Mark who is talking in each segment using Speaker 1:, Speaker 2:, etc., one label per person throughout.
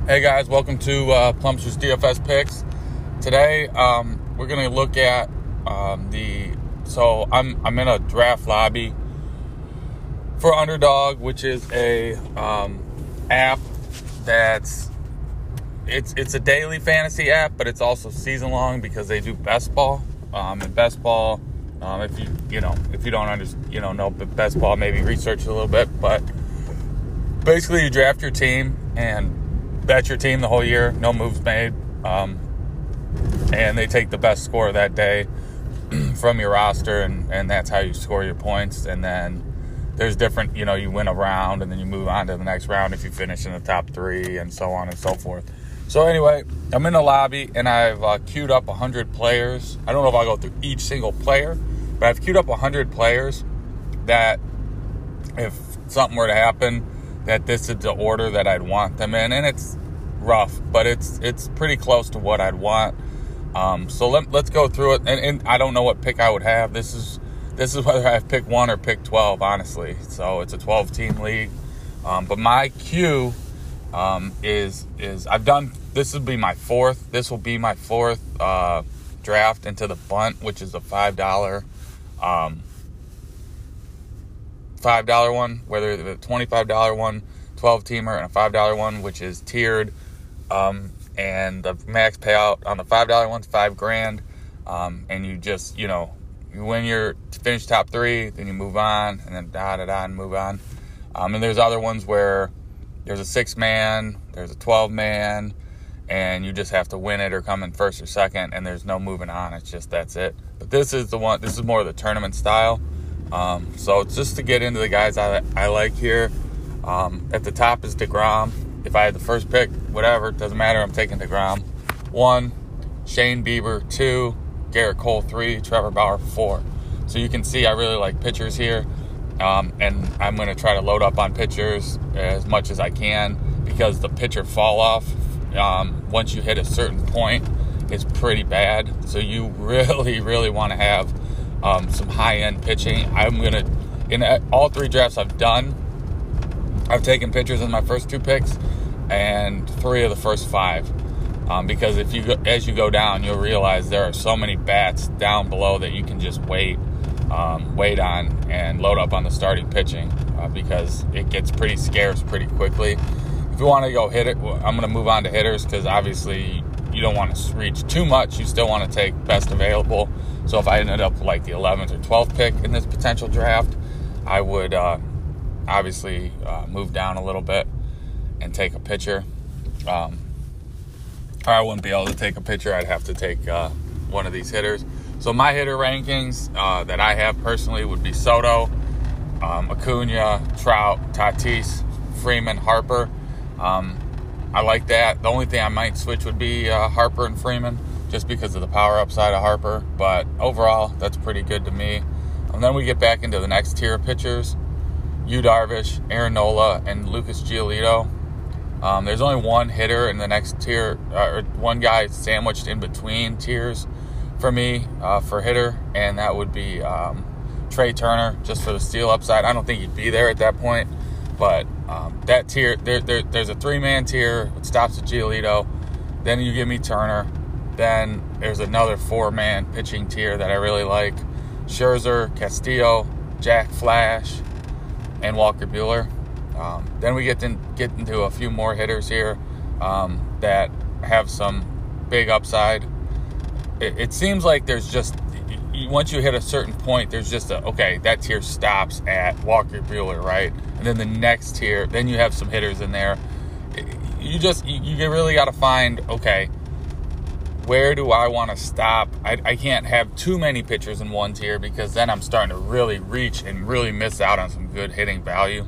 Speaker 1: Hey guys, welcome to Plumster's DFS Picks. Today we're going to look at I'm in a draft lobby for Underdog, which is a app that's it's a daily fantasy app, but it's also season long because they do best ball. And best ball, if you don't know best ball, maybe research it a little bit, but basically you draft your team and that's your team the whole year, no moves made, and they take the best score that day from your roster, and that's how you score your points. And then there's different, you win a round and then you move on to the next round if you finish in the top 3 and so on and so forth. So anyway, I'm in the lobby and I've queued up 100 players. I don't know if I'll go through each single player, but I've queued up 100 players that if something were to happen, that this is the order that I'd want them in, and it's rough, but it's pretty close to what I'd want. So let's go through it, and I don't know what pick I would have. This is whether I have pick 1 or pick 12, honestly. So it's a 12-team league, but my queue is I've done. This will be my fourth. This will be my fourth draft into the bunt, which is a $5 one, whether the $25 one, 12-teamer, and a $5 one, which is tiered. And the max payout on the $5 one's $5,000. And you just, you win your finish top 3, then you move on, and then and move on. And there's other ones where there's a 6-man, there's a 12-man, and you just have to win it or come in first or second, and there's no moving on. It's just, that's it. But this is the one, this is more of the tournament style. So it's just to get into the guys I like here. At the top is DeGrom. If I had the first pick, whatever, it doesn't matter. I'm taking DeGrom. 1, Shane Bieber. 2, Garrett Cole. 3, Trevor Bauer. 4. So you can see I really like pitchers here. And I'm going to try to load up on pitchers as much as I can because the pitcher fall off, once you hit a certain point, is pretty bad. So you really, really want to have some high-end pitching. In all 3 drafts I've done, I've taken pitchers in my first 2 picks and 3 of the first 5. Because as you go down, you'll realize there are so many bats down below that you can just wait on and load up on the starting pitching because it gets pretty scarce pretty quickly. If you want to go hit it, I'm going to move on to hitters because obviously you don't want to reach too much. You still want to take best available. So if I ended up like the 11th or 12th pick in this potential draft, I would obviously move down a little bit and take a pitcher. Or I wouldn't be able to take a pitcher. I'd have to take one of these hitters. So my hitter rankings that I have personally would be Soto, Acuna, Trout, Tatis, Freeman, Harper. I like that. The only thing I might switch would be Harper and Freeman, just because of the power upside of Harper. But overall, that's pretty good to me. And then we get back into the next tier of pitchers. Yu Darvish, Aaron Nola, and Lucas Giolito. There's only one hitter in the next tier, or one guy sandwiched in between tiers for me for hitter, and that would be Trey Turner, just for the steal upside. I don't think he'd be there at that point, but that tier, there's a 3-man tier. It stops at Giolito. Then you give me Turner. Then there's another 4-man pitching tier that I really like. Scherzer, Castillo, Jack Flash, and Walker Buehler. Then we get into a few more hitters here that have some big upside. It seems like there's just, once you hit a certain point, there's just that tier stops at Walker Buehler, right? And then the next tier, then you have some hitters in there. You really got to find, where do I want to stop? I can't have too many pitchers in one tier because then I'm starting to really reach and really miss out on some good hitting value.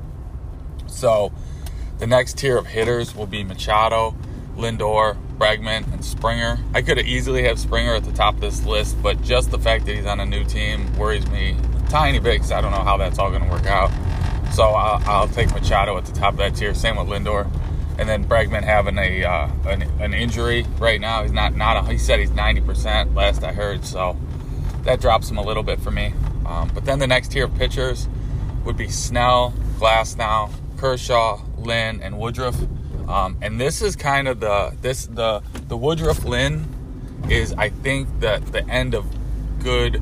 Speaker 1: So the next tier of hitters will be Machado, Lindor, Bregman, and Springer. I could have easily have Springer at the top of this list, but just the fact that he's on a new team worries me a tiny bit because I don't know how that's all going to work out. So I'll take Machado at the top of that tier. Same with Lindor. And then Bregman having an injury right now. He's not. He said he's 90% last I heard, so that drops him a little bit for me. But then the next tier of pitchers would be Snell, Glasnow, Kershaw, Lynn, and Woodruff. And this is kind of the Woodruff Lynn is, I think, the end of good.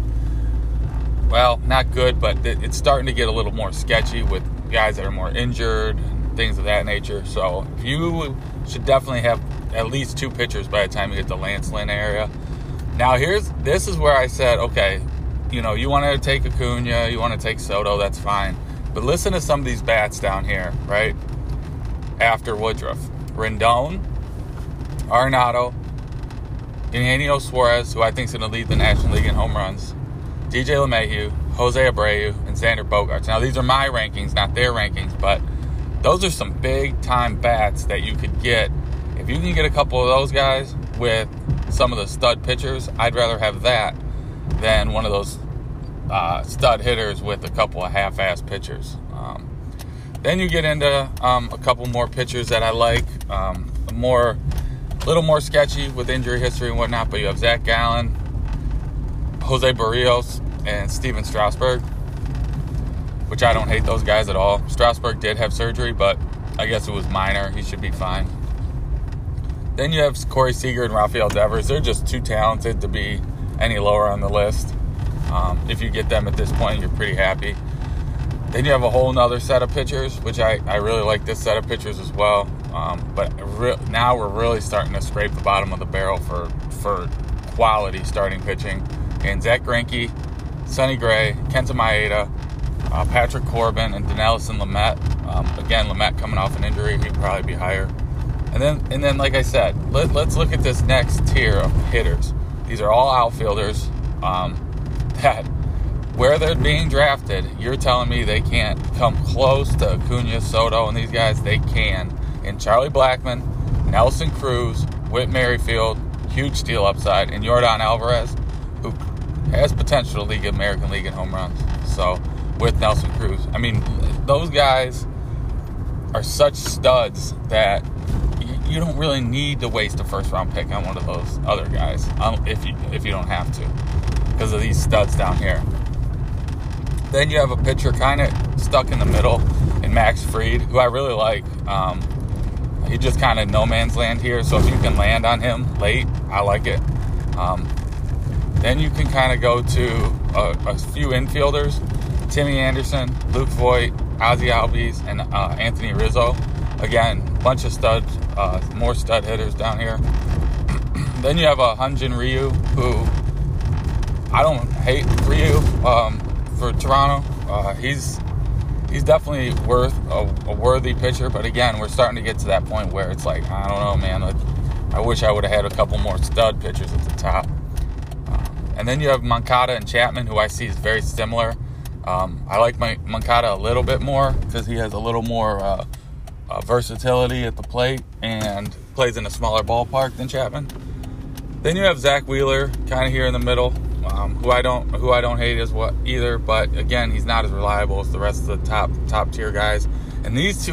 Speaker 1: Well, not good, but it's starting to get a little more sketchy with guys that are more injured, things of that nature. So you should definitely have at least 2 pitchers by the time you get to Lance Lynn area. Now this is where I said, okay, you want to take Acuna, you want to take Soto, that's fine. But listen to some of these bats down here, right? After Woodruff. Rendon, Arenado, Eugenio Suarez, who I think is going to lead the National League in home runs, DJ LeMahieu, Jose Abreu, and Xander Bogaerts. Now, these are my rankings, not their rankings, but those are some big-time bats that you could get. If you can get a couple of those guys with some of the stud pitchers, I'd rather have that than one of those stud hitters with a couple of half-ass pitchers. Then you get into a couple more pitchers that I like, a little more sketchy with injury history and whatnot, but you have Zach Gallen, Jose Barrios, and Steven Strasburg, which I don't hate those guys at all. Strasburg did have surgery, but I guess it was minor. He should be fine. Then you have Corey Seager and Rafael Devers. They're just too talented to be any lower on the list. If you get them at this point, you're pretty happy. Then you have a whole nother set of pitchers, which I really like this set of pitchers as well. But now we're really starting to scrape the bottom of the barrel for quality starting pitching. And Zach Greinke, Sonny Gray, Kenta Maeda, Patrick Corbin, and Dinelson Lamet. Again, Lamet coming off an injury, he'd probably be higher. And then, like I said, let's look at this next tier of hitters. These are all outfielders that, where they're being drafted, you're telling me they can't come close to Acuna, Soto, and these guys? They can. And Charlie Blackmon, Nelson Cruz, Whit Merrifield, huge steal upside, and Yordan Alvarez, who has potential to lead American League in home runs. So, with Nelson Cruz. I mean, those guys are such studs that you don't really need to waste a first-round pick on one of those other guys if you don't have to, because of these studs down here. Then you have a pitcher kind of stuck in the middle in Max Fried, who I really like. He just kind of no man's land here, so if you can land on him late, I like it. Then you can kind of go to a few infielders: Timmy Anderson, Luke Voit, Ozzie Albies, and Anthony Rizzo. Again, bunch of studs, more stud hitters down here. Then you have a Hyun-Jin Ryu, who I don't hate Ryu for Toronto. He's definitely worth a worthy pitcher, but again, we're starting to get to that point where it's like, I don't know, man. I wish I would have had a couple more stud pitchers at the top. And then you have Moncada and Chapman, who I see is very similar. I like Moncada a little bit more because he has a little more versatility at the plate and plays in a smaller ballpark than Chapman. Then you have Zach Wheeler, kind of here in the middle, who I don't hate either. But again, he's not as reliable as the rest of the top tier guys. And these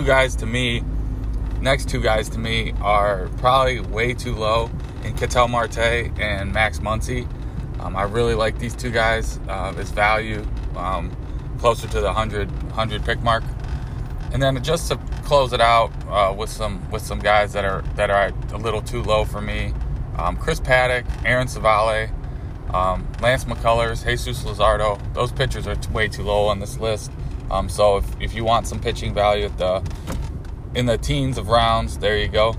Speaker 1: next two guys to me, are probably way too low in Ketel Marte and Max Muncy. I really like these two guys. His value closer to the 100 pick mark. And then just to close it out with some guys that are a little too low for me. Chris Paddock, Aaron Savale, Lance McCullers, Jesus Luzardo. Those pitchers are way too low on this list. So if you want some pitching value in the teens of rounds, there you go.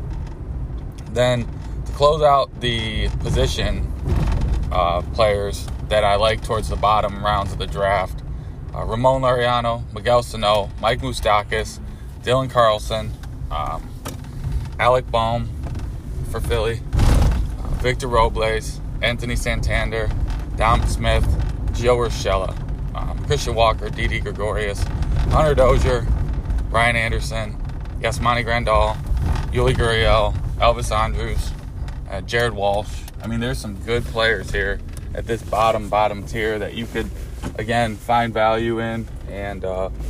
Speaker 1: Then to close out the position players that I like towards the bottom rounds of the draft: Ramon Laureano, Miguel Sano, Mike Moustakas, Dylan Carlson, Alec Bohm for Philly, Victor Robles, Anthony Santander, Dom Smith, Gio Urshela, Christian Walker, Didi Gregorius, Hunter Dozier, Ryan Anderson, Yasmani Grandal, Yuli Gurriel, Elvis Andrus, Jared Walsh. I mean, there's some good players here at this bottom tier that you could, again, find value in and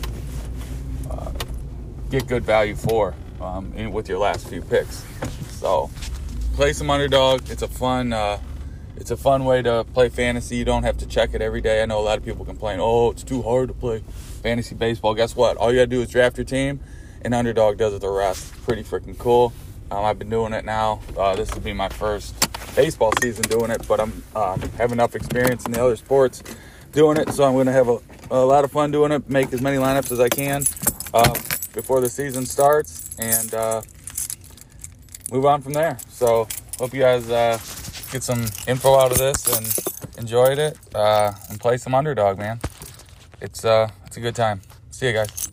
Speaker 1: get good value for with your last few picks. So play some underdog. It's a fun way to play fantasy. You don't have to check it every day. I know a lot of people complain, oh, it's too hard to play fantasy baseball. Guess what? All you got to do is draft your team and Underdog does the rest. Pretty freaking cool. I've been doing it now. This will be my first baseball season doing it, but I'm have enough experience in the other sports doing it, so I'm going to have a lot of fun doing it, make as many lineups as I can before the season starts, and move on from there. So hope you guys get some info out of this and enjoyed it, and play some Underdog, man. It's a good time. See you guys.